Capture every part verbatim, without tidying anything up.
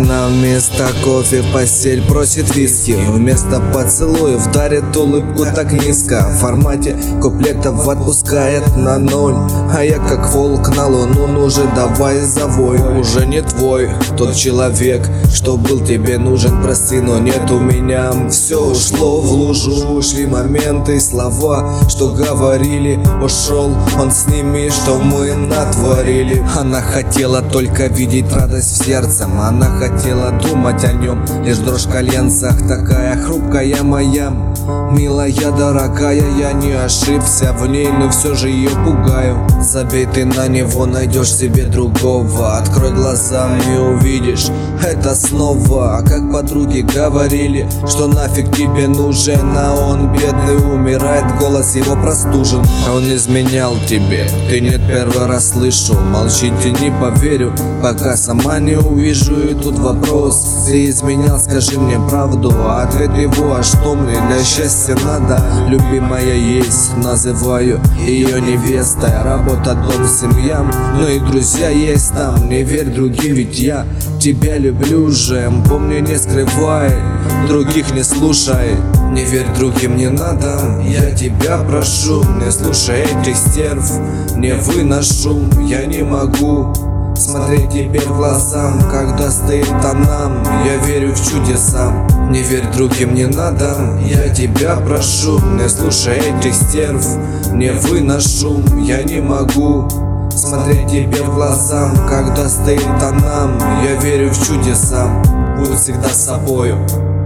Она вместо кофе в постель просит виски, вместо поцелуев дарит улыбку так низко. В формате куплетов отпускает на ноль, а я как волк на луну, ну же давай завой. Уже не твой тот человек, что был тебе нужен, прости, но нет у меня. Все ушло в лужу, ушли моменты, слова, что говорили. Ушел он с ними, что мы натворили. Она хотела только видеть радость в сердце, она хотела думать о нем, лишь дрожь в коленцах, такая хрупкая моя. Милая, дорогая, я не ошибся в ней, но все же ее пугаю. Забей ты на него, найдешь себе другого. Открой глаза и увидишь это снова. Как подруги говорили, что нафиг тебе нужен, а он бедный умирает, голос его простужен. Он изменял тебе, ты нет, первый раз слышу. Молчите, не поверю, пока сама не увижу. И тут вопрос: ты изменял, скажи мне правду. Ответ его: а что мне для счастья надо? Любимая есть, называю ее невестой. Работа, дом, семья, ну и друзья есть там. Не верь другим, ведь я тебя люблю же. Помни, не скрывай, других не слушай. Не верь другим, не надо, я тебя прошу. Не слушай этих стерв, не выношу. Я не могу смотреть тебе в глаза, когда стоит она. Я верю в чудеса. Не верь другим, не надо, я тебя прошу. Не слушай этих стерв, не выношу. Я не могу смотреть тебе в глаза, когда стоит она. Я верю в чудеса. Будь всегда собою,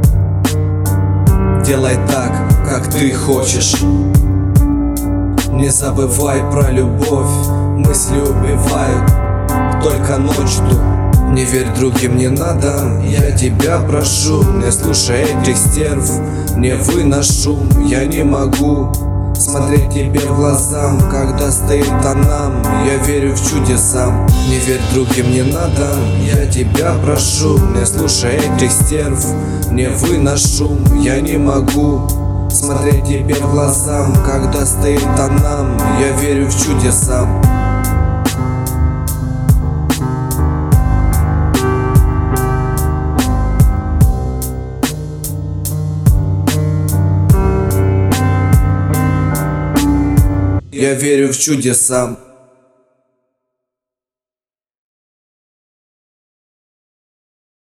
делай так, как ты хочешь. Не забывай про любовь, мысли убивают только ночь ту. Не верь другим, не надо, я тебя прошу. Не слушай этих стерв, не выношу. Я не могу смотреть тебе в глаза, когда стоит она. Я верю в чудеса. Не верь другим, не надо, я тебя прошу. Не слушай этих стерв, не выношу. Я не могу смотреть тебе в глаза, когда стоит она. Я верю в чудеса. Я верю в чудеса.